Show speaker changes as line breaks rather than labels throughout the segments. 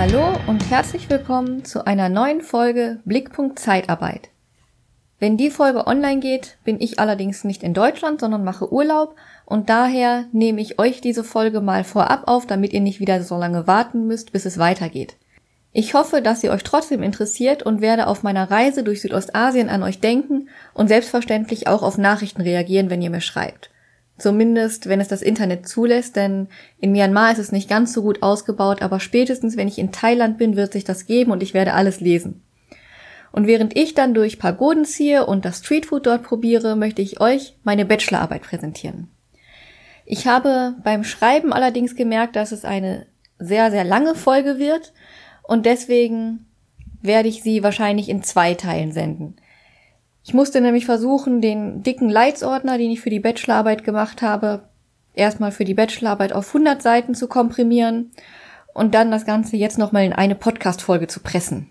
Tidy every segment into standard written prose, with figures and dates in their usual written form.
Hallo und herzlich willkommen zu einer neuen Folge Blickpunkt Zeitarbeit. Wenn die Folge online geht, bin ich allerdings nicht in Deutschland, sondern mache Urlaub und daher nehme ich euch diese Folge mal vorab auf, damit ihr nicht wieder so lange warten müsst, bis es weitergeht. Ich hoffe, dass ihr euch trotzdem interessiert und werde auf meiner Reise durch Südostasien an euch denken und selbstverständlich auch auf Nachrichten reagieren, wenn ihr mir schreibt. Zumindest, wenn es das Internet zulässt, denn in Myanmar ist es nicht ganz so gut ausgebaut, aber spätestens, wenn ich in Thailand bin, wird sich das geben und ich werde alles lesen. Und während ich dann durch Pagoden ziehe und das Streetfood dort probiere, möchte ich euch meine Bachelorarbeit präsentieren. Ich habe beim Schreiben allerdings gemerkt, dass es eine sehr, sehr lange Folge wird und deswegen werde ich sie wahrscheinlich in 2 Teilen senden. Ich musste nämlich versuchen, den dicken Leitsordner, den ich für die Bachelorarbeit gemacht habe, erstmal für die Bachelorarbeit auf 100 Seiten zu komprimieren und dann das Ganze jetzt nochmal in eine Podcast-Folge zu pressen.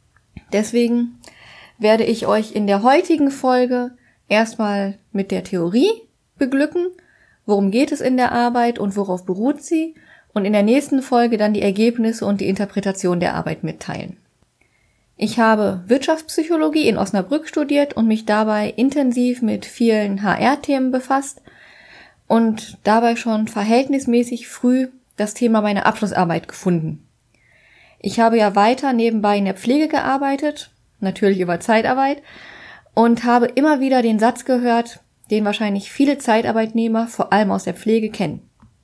Deswegen werde ich euch in der heutigen Folge erstmal mit der Theorie beglücken, worum geht es in der Arbeit und worauf beruht sie, und in der nächsten Folge dann die Ergebnisse und die Interpretation der Arbeit mitteilen. Ich habe Wirtschaftspsychologie in Osnabrück studiert und mich dabei intensiv mit vielen HR-Themen befasst und dabei schon verhältnismäßig früh das Thema meiner Abschlussarbeit gefunden. Ich habe ja weiter nebenbei in der Pflege gearbeitet, natürlich über Zeitarbeit, und habe immer wieder den Satz gehört, den wahrscheinlich viele Zeitarbeitnehmer, vor allem aus der Pflege, kennen.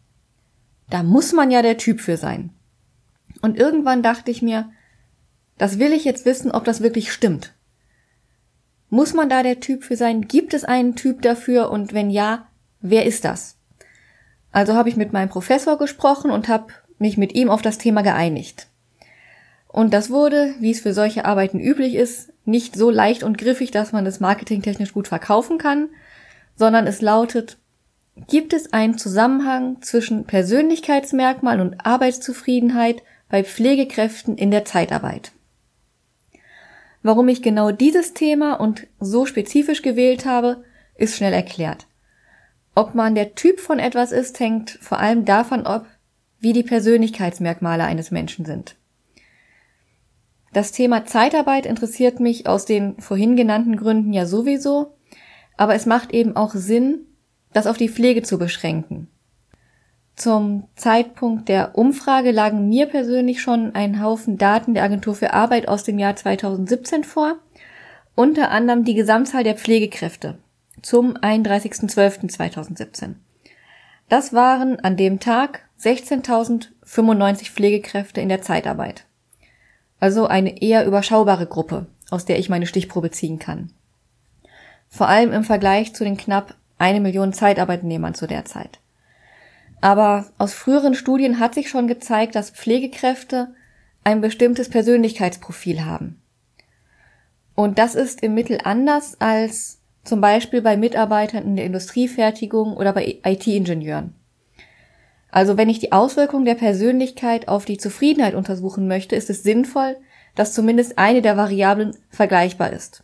Da muss man ja der Typ für sein. Und irgendwann dachte ich mir, das will ich jetzt wissen, ob das wirklich stimmt. Muss man da der Typ für sein? Gibt es einen Typ dafür? Und wenn ja, wer ist das? Also habe ich mit meinem Professor gesprochen und habe mich mit ihm auf das Thema geeinigt. Und das wurde, wie es für solche Arbeiten üblich ist, nicht so leicht und griffig, dass man es marketingtechnisch gut verkaufen kann, sondern es lautet: Gibt es einen Zusammenhang zwischen Persönlichkeitsmerkmalen und Arbeitszufriedenheit bei Pflegekräften in der Zeitarbeit? Warum ich genau dieses Thema und so spezifisch gewählt habe, ist schnell erklärt. Ob man der Typ von etwas ist, hängt vor allem davon ab, wie die Persönlichkeitsmerkmale eines Menschen sind. Das Thema Zeitarbeit interessiert mich aus den vorhin genannten Gründen ja sowieso, aber es macht eben auch Sinn, das auf die Pflege zu beschränken. Zum Zeitpunkt der Umfrage lagen mir persönlich schon ein Haufen Daten der Agentur für Arbeit aus dem Jahr 2017 vor, unter anderem die Gesamtzahl der Pflegekräfte zum 31.12.2017. Das waren an dem Tag 16.095 Pflegekräfte in der Zeitarbeit. Also eine eher überschaubare Gruppe, aus der ich meine Stichprobe ziehen kann. Vor allem im Vergleich zu den knapp 1 Million Zeitarbeitnehmern zu der Zeit. Aber aus früheren Studien hat sich schon gezeigt, dass Pflegekräfte ein bestimmtes Persönlichkeitsprofil haben. Und das ist im Mittel anders als zum Beispiel bei Mitarbeitern in der Industriefertigung oder bei IT-Ingenieuren. Also wenn ich die Auswirkungen der Persönlichkeit auf die Zufriedenheit untersuchen möchte, ist es sinnvoll, dass zumindest eine der Variablen vergleichbar ist.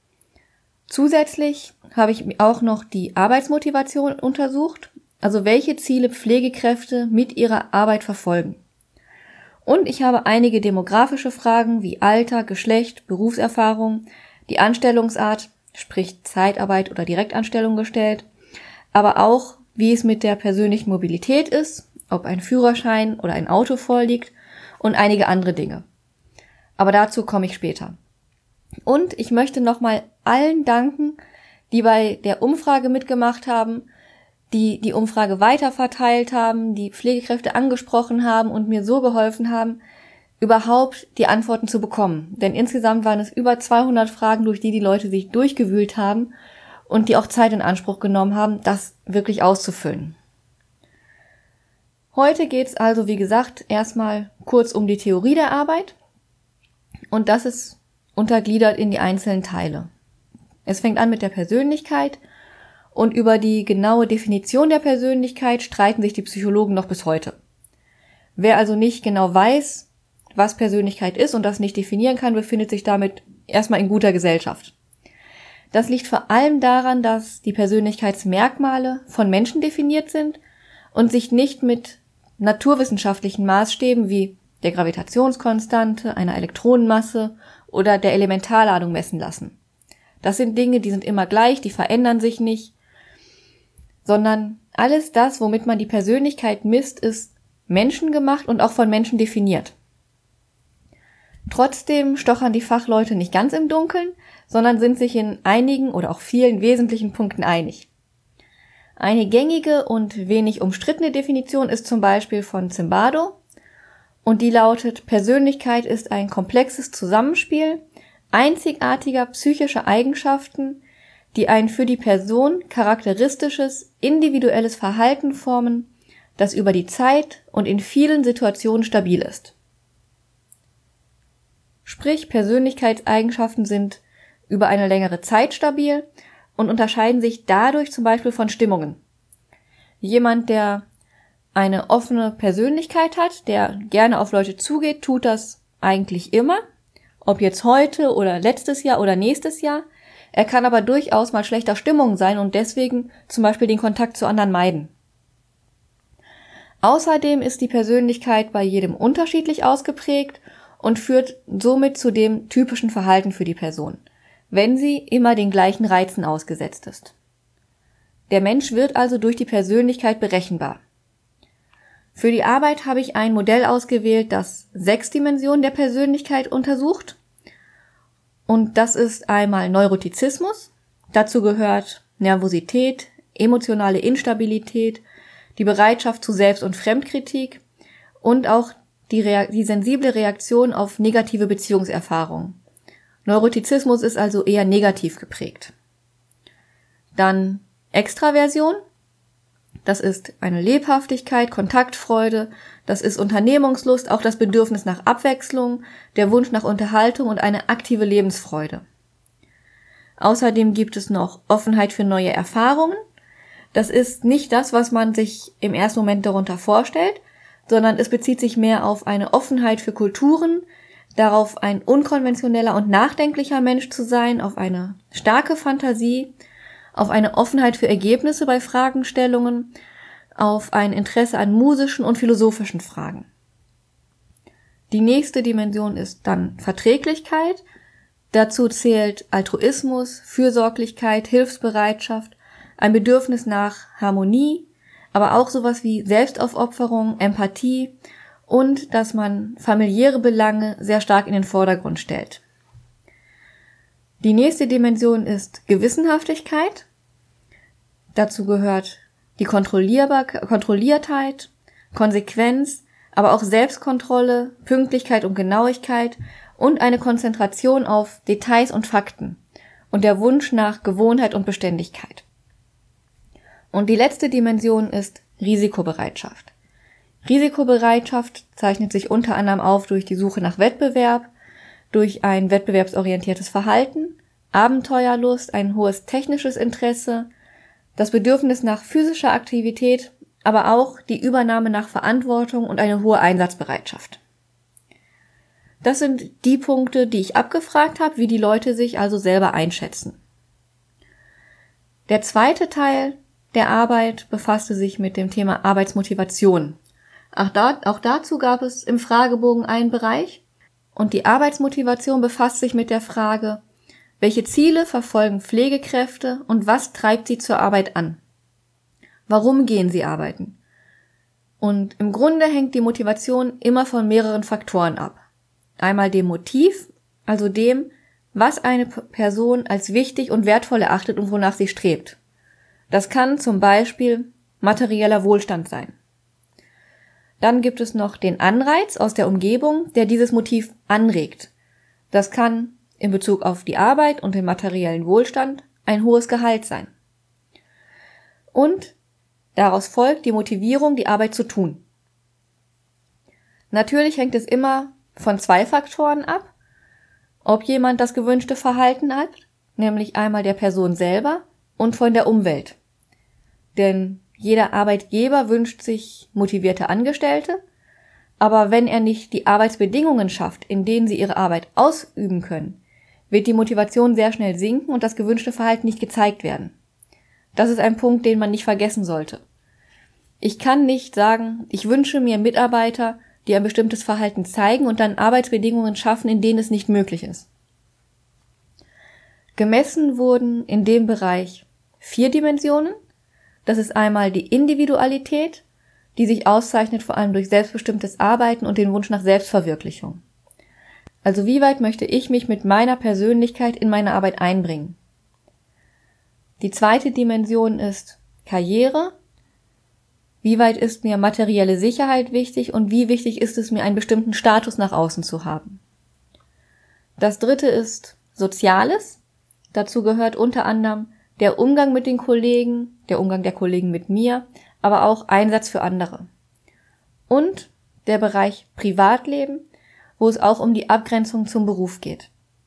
Zusätzlich habe ich auch noch die Arbeitsmotivation untersucht, also welche Ziele Pflegekräfte mit ihrer Arbeit verfolgen. Und ich habe einige demografische Fragen wie Alter, Geschlecht, Berufserfahrung, die Anstellungsart, sprich Zeitarbeit oder Direktanstellung gestellt, aber auch, wie es mit der persönlichen Mobilität ist, ob ein Führerschein oder ein Auto vorliegt und einige andere Dinge. Aber dazu komme ich später. Und ich möchte nochmal allen danken, die bei der Umfrage mitgemacht haben, die die Umfrage weiterverteilt haben, die Pflegekräfte angesprochen haben und mir so geholfen haben, überhaupt die Antworten zu bekommen. Denn insgesamt waren es über 200 Fragen, durch die Leute sich durchgewühlt haben und die auch Zeit in Anspruch genommen haben, das wirklich auszufüllen. Heute geht es also, wie gesagt, erstmal kurz um die Theorie der Arbeit und das ist untergliedert in die einzelnen Teile. Es fängt an mit der Persönlichkeit. Und über die genaue Definition der Persönlichkeit streiten sich die Psychologen noch bis heute. Wer also nicht genau weiß, was Persönlichkeit ist und das nicht definieren kann, befindet sich damit erstmal in guter Gesellschaft. Das liegt vor allem daran, dass die Persönlichkeitsmerkmale von Menschen definiert sind und sich nicht mit naturwissenschaftlichen Maßstäben wie der Gravitationskonstante, einer Elektronenmasse oder der Elementarladung messen lassen. Das sind Dinge, die sind immer gleich, die verändern sich nicht, sondern alles das, womit man die Persönlichkeit misst, ist menschengemacht und auch von Menschen definiert. Trotzdem stochern die Fachleute nicht ganz im Dunkeln, sondern sind sich in einigen oder auch vielen wesentlichen Punkten einig. Eine gängige und wenig umstrittene Definition ist zum Beispiel von Zimbardo und die lautet: Persönlichkeit ist ein komplexes Zusammenspiel einzigartiger psychischer Eigenschaften, die ein für die Person charakteristisches, individuelles Verhalten formen, das über die Zeit und in vielen Situationen stabil ist. Sprich, Persönlichkeitseigenschaften sind über eine längere Zeit stabil und unterscheiden sich dadurch zum Beispiel von Stimmungen. Jemand, der eine offene Persönlichkeit hat, der gerne auf Leute zugeht, tut das eigentlich immer, ob jetzt heute oder letztes Jahr oder nächstes Jahr. Er kann aber durchaus mal schlechter Stimmung sein und deswegen zum Beispiel den Kontakt zu anderen meiden. Außerdem ist die Persönlichkeit bei jedem unterschiedlich ausgeprägt und führt somit zu dem typischen Verhalten für die Person, wenn sie immer den gleichen Reizen ausgesetzt ist. Der Mensch wird also durch die Persönlichkeit berechenbar. Für die Arbeit habe ich ein Modell ausgewählt, das 6 Dimensionen der Persönlichkeit untersucht. Und das ist einmal Neurotizismus. Dazu gehört Nervosität, emotionale Instabilität, die Bereitschaft zu Selbst- und Fremdkritik und auch die sensible Reaktion auf negative Beziehungserfahrungen. Neurotizismus ist also eher negativ geprägt. Dann Extraversion. Das ist eine Lebhaftigkeit, Kontaktfreude, das ist Unternehmungslust, auch das Bedürfnis nach Abwechslung, der Wunsch nach Unterhaltung und eine aktive Lebensfreude. Außerdem gibt es noch Offenheit für neue Erfahrungen. Das ist nicht das, was man sich im ersten Moment darunter vorstellt, sondern es bezieht sich mehr auf eine Offenheit für Kulturen, darauf ein unkonventioneller und nachdenklicher Mensch zu sein, auf eine starke Fantasie, auf eine Offenheit für Ergebnisse bei Fragestellungen, auf ein Interesse an musischen und philosophischen Fragen. Die nächste Dimension ist dann Verträglichkeit. Dazu zählt Altruismus, Fürsorglichkeit, Hilfsbereitschaft, ein Bedürfnis nach Harmonie, aber auch sowas wie Selbstaufopferung, Empathie und dass man familiäre Belange sehr stark in den Vordergrund stellt. Die nächste Dimension ist Gewissenhaftigkeit. Dazu gehört die Kontrolliertheit, Konsequenz, aber auch Selbstkontrolle, Pünktlichkeit und Genauigkeit und eine Konzentration auf Details und Fakten und der Wunsch nach Gewohnheit und Beständigkeit. Und die letzte Dimension ist Risikobereitschaft. Risikobereitschaft zeichnet sich unter anderem auf durch die Suche nach Wettbewerb, durch ein wettbewerbsorientiertes Verhalten, Abenteuerlust, ein hohes technisches Interesse, das Bedürfnis nach physischer Aktivität, aber auch die Übernahme nach Verantwortung und eine hohe Einsatzbereitschaft. Das sind die Punkte, die ich abgefragt habe, wie die Leute sich also selber einschätzen. Der zweite Teil der Arbeit befasste sich mit dem Thema Arbeitsmotivation. Auch dazu gab es im Fragebogen einen Bereich. Und die Arbeitsmotivation befasst sich mit der Frage, welche Ziele verfolgen Pflegekräfte und was treibt sie zur Arbeit an? Warum gehen sie arbeiten? Und im Grunde hängt die Motivation immer von mehreren Faktoren ab. Einmal dem Motiv, also dem, was eine Person als wichtig und wertvoll erachtet und wonach sie strebt. Das kann zum Beispiel materieller Wohlstand sein. Dann gibt es noch den Anreiz aus der Umgebung, der dieses Motiv anregt. Das kann in Bezug auf die Arbeit und den materiellen Wohlstand ein hohes Gehalt sein. Und daraus folgt die Motivierung, die Arbeit zu tun. Natürlich hängt es immer von 2 Faktoren ab, ob jemand das gewünschte Verhalten hat, nämlich einmal der Person selber und von der Umwelt. Denn jeder Arbeitgeber wünscht sich motivierte Angestellte, aber wenn er nicht die Arbeitsbedingungen schafft, in denen sie ihre Arbeit ausüben können, wird die Motivation sehr schnell sinken und das gewünschte Verhalten nicht gezeigt werden. Das ist ein Punkt, den man nicht vergessen sollte. Ich kann nicht sagen, ich wünsche mir Mitarbeiter, die ein bestimmtes Verhalten zeigen und dann Arbeitsbedingungen schaffen, in denen es nicht möglich ist. Gemessen wurden in dem Bereich 4 Dimensionen. Das ist einmal die Individualität, die sich auszeichnet vor allem durch selbstbestimmtes Arbeiten und den Wunsch nach Selbstverwirklichung. Also wie weit möchte ich mich mit meiner Persönlichkeit in meine Arbeit einbringen? Die zweite Dimension ist Karriere. Wie weit ist mir materielle Sicherheit wichtig und wie wichtig ist es mir, einen bestimmten Status nach außen zu haben? Das dritte ist Soziales. Dazu gehört unter anderem der Umgang mit den Kollegen, der Umgang der Kollegen mit mir, aber auch Einsatz für andere. Und der Bereich Privatleben, wo es auch um die Abgrenzung zum Beruf geht.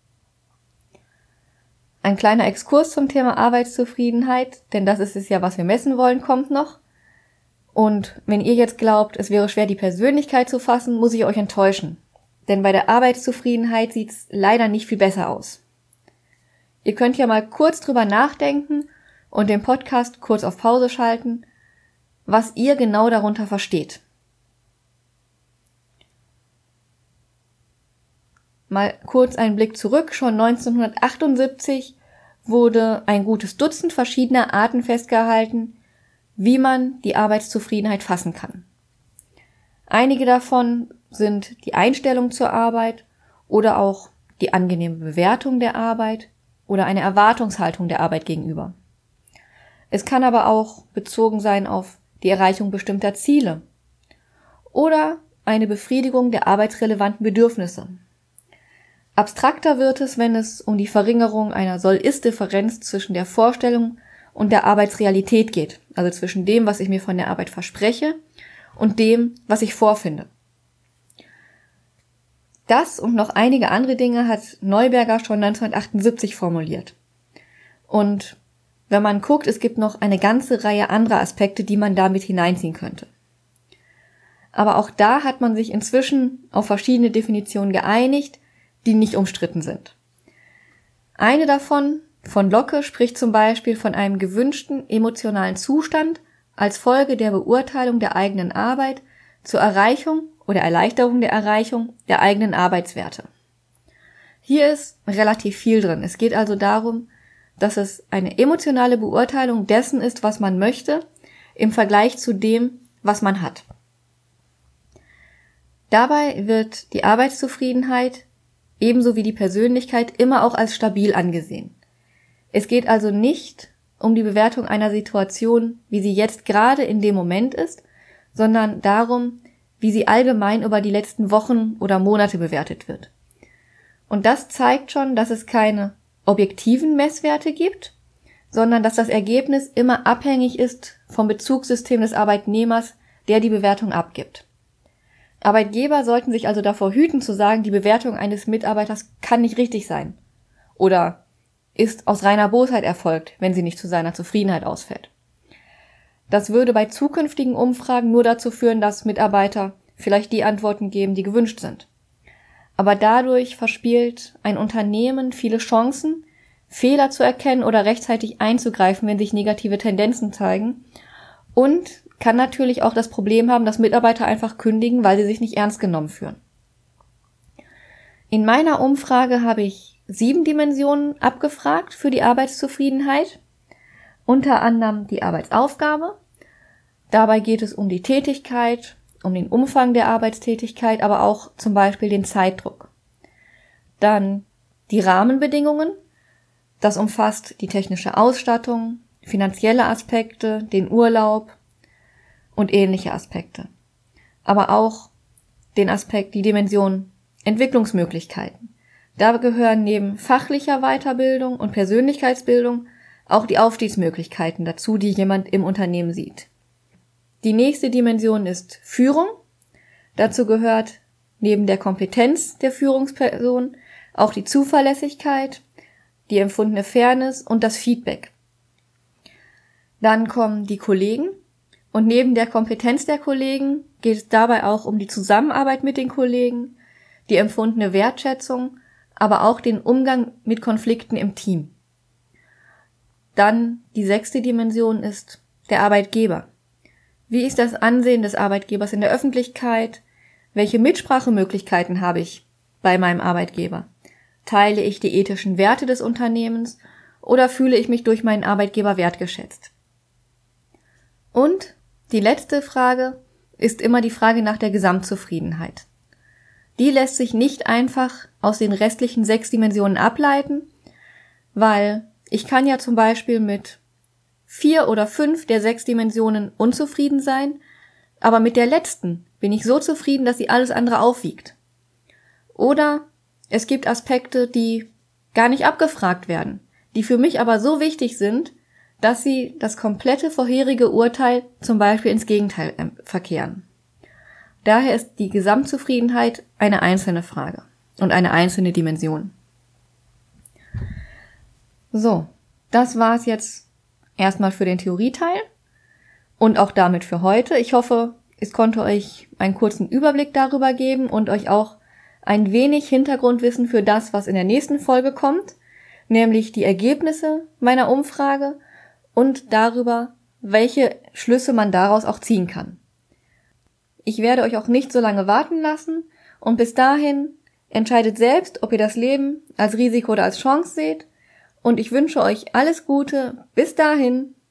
Ein kleiner Exkurs zum Thema Arbeitszufriedenheit, denn das ist es ja, was wir messen wollen, kommt noch. Und wenn ihr jetzt glaubt, es wäre schwer, die Persönlichkeit zu fassen, muss ich euch enttäuschen. Denn bei der Arbeitszufriedenheit sieht's leider nicht viel besser aus. Ihr könnt ja mal kurz drüber nachdenken und den Podcast kurz auf Pause schalten, was ihr genau darunter versteht. Mal kurz einen Blick zurück. Schon 1978 wurde ein gutes Dutzend verschiedener Arten festgehalten, wie man die Arbeitszufriedenheit fassen kann. Einige davon sind die Einstellung zur Arbeit oder auch die angenehme Bewertung der Arbeit oder eine Erwartungshaltung der Arbeit gegenüber. Es kann aber auch bezogen sein auf die Erreichung bestimmter Ziele oder eine Befriedigung der arbeitsrelevanten Bedürfnisse. Abstrakter wird es, wenn es um die Verringerung einer Soll-Ist-Differenz zwischen der Vorstellung und der Arbeitsrealität geht, also zwischen dem, was ich mir von der Arbeit verspreche und dem, was ich vorfinde. Das und noch einige andere Dinge hat Neuberger schon 1978 formuliert. Und wenn man guckt, es gibt noch eine ganze Reihe anderer Aspekte, die man damit hineinziehen könnte. Aber auch da hat man sich inzwischen auf verschiedene Definitionen geeinigt, die nicht umstritten sind. Eine davon, von Locke, spricht zum Beispiel von einem gewünschten emotionalen Zustand als Folge der Beurteilung der eigenen Arbeit zur Erreichung oder Erleichterung der Erreichung der eigenen Arbeitswerte. Hier ist relativ viel drin. Es geht also darum, dass es eine emotionale Beurteilung dessen ist, was man möchte, im Vergleich zu dem, was man hat. Dabei wird die Arbeitszufriedenheit ebenso wie die Persönlichkeit immer auch als stabil angesehen. Es geht also nicht um die Bewertung einer Situation, wie sie jetzt gerade in dem Moment ist, sondern darum, wie sie allgemein über die letzten Wochen oder Monate bewertet wird. Und das zeigt schon, dass es keine objektiven Messwerte gibt, sondern dass das Ergebnis immer abhängig ist vom Bezugssystem des Arbeitnehmers, der die Bewertung abgibt. Arbeitgeber sollten sich also davor hüten zu sagen, die Bewertung eines Mitarbeiters kann nicht richtig sein oder ist aus reiner Bosheit erfolgt, wenn sie nicht zu seiner Zufriedenheit ausfällt. Das würde bei zukünftigen Umfragen nur dazu führen, dass Mitarbeiter vielleicht die Antworten geben, die gewünscht sind. Aber dadurch verspielt ein Unternehmen viele Chancen, Fehler zu erkennen oder rechtzeitig einzugreifen, wenn sich negative Tendenzen zeigen, und kann natürlich auch das Problem haben, dass Mitarbeiter einfach kündigen, weil sie sich nicht ernst genommen fühlen. In meiner Umfrage habe ich 7 Dimensionen abgefragt für die Arbeitszufriedenheit, unter anderem die Arbeitsaufgabe. Dabei geht es um die Tätigkeit, um den Umfang der Arbeitstätigkeit, aber auch zum Beispiel den Zeitdruck. Dann die Rahmenbedingungen. Das umfasst die technische Ausstattung, finanzielle Aspekte, den Urlaub und ähnliche Aspekte. Aber auch den Aspekt, die Dimension Entwicklungsmöglichkeiten. Da gehören neben fachlicher Weiterbildung und Persönlichkeitsbildung auch die Aufstiegsmöglichkeiten dazu, die jemand im Unternehmen sieht. Die nächste Dimension ist Führung. Dazu gehört neben der Kompetenz der Führungsperson auch die Zuverlässigkeit, die empfundene Fairness und das Feedback. Dann kommen die Kollegen. Und neben der Kompetenz der Kollegen geht es dabei auch um die Zusammenarbeit mit den Kollegen, die empfundene Wertschätzung, aber auch den Umgang mit Konflikten im Team. Dann die 6. Dimension ist der Arbeitgeber. Wie ist das Ansehen des Arbeitgebers in der Öffentlichkeit? Welche Mitsprachemöglichkeiten habe ich bei meinem Arbeitgeber? Teile ich die ethischen Werte des Unternehmens oder fühle ich mich durch meinen Arbeitgeber wertgeschätzt? Und die letzte Frage ist immer die Frage nach der Gesamtzufriedenheit. Die lässt sich nicht einfach aus den restlichen 6 Dimensionen ableiten, weil ich kann ja zum Beispiel mit 4 oder 5 der 6 Dimensionen unzufrieden sein, aber mit der letzten bin ich so zufrieden, dass sie alles andere aufwiegt. Oder es gibt Aspekte, die gar nicht abgefragt werden, die für mich aber so wichtig sind, dass sie das komplette vorherige Urteil zum Beispiel ins Gegenteil verkehren. Daher ist die Gesamtzufriedenheit eine einzelne Frage und eine einzelne Dimension. So, das war's jetzt erstmal für den Theorieteil und auch damit für heute. Ich hoffe, es konnte euch einen kurzen Überblick darüber geben und euch auch ein wenig Hintergrundwissen für das, was in der nächsten Folge kommt, nämlich die Ergebnisse meiner Umfrage und darüber, welche Schlüsse man daraus auch ziehen kann. Ich werde euch auch nicht so lange warten lassen und bis dahin entscheidet selbst, ob ihr das Leben als Risiko oder als Chance seht und ich wünsche euch alles Gute. Bis dahin.